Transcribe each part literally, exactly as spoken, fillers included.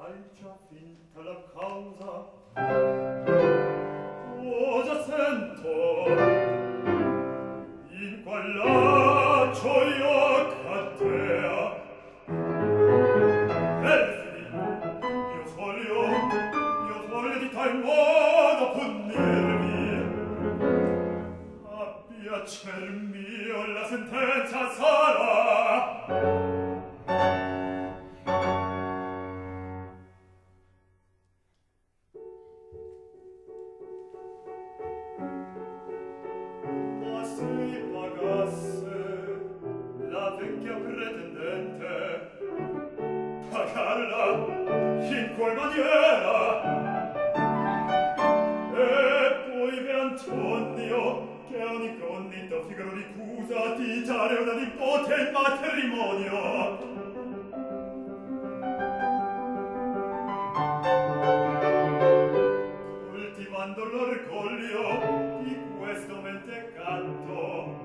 già finta la causa. Oh, già sento in qual laccio io cadea. Perfidi, io voglio, io voglio di tal modo punirmi. A piacer mio la sentenza sarà. In qual maniera? E poi ve Antonio, che è un incognito figaro di cusa, di dare una nipote in matrimonio. Coltivando l'orgoglio di questo mentecato,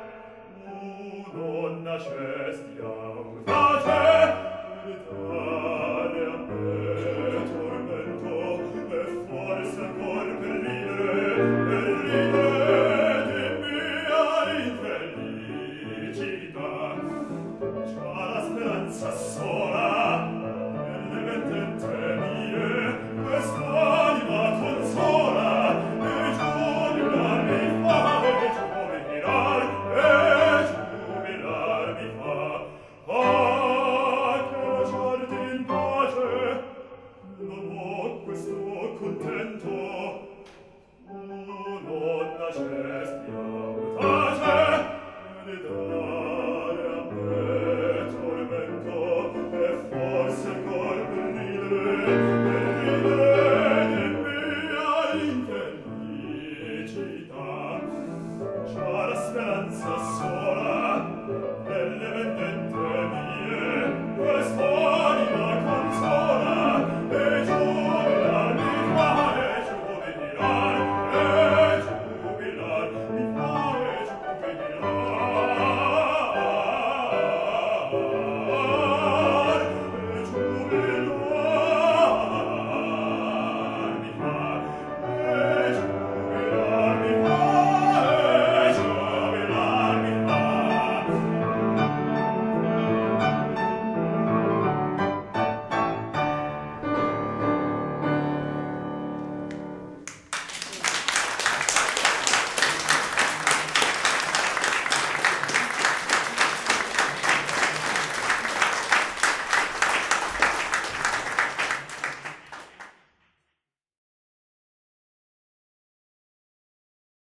Audace,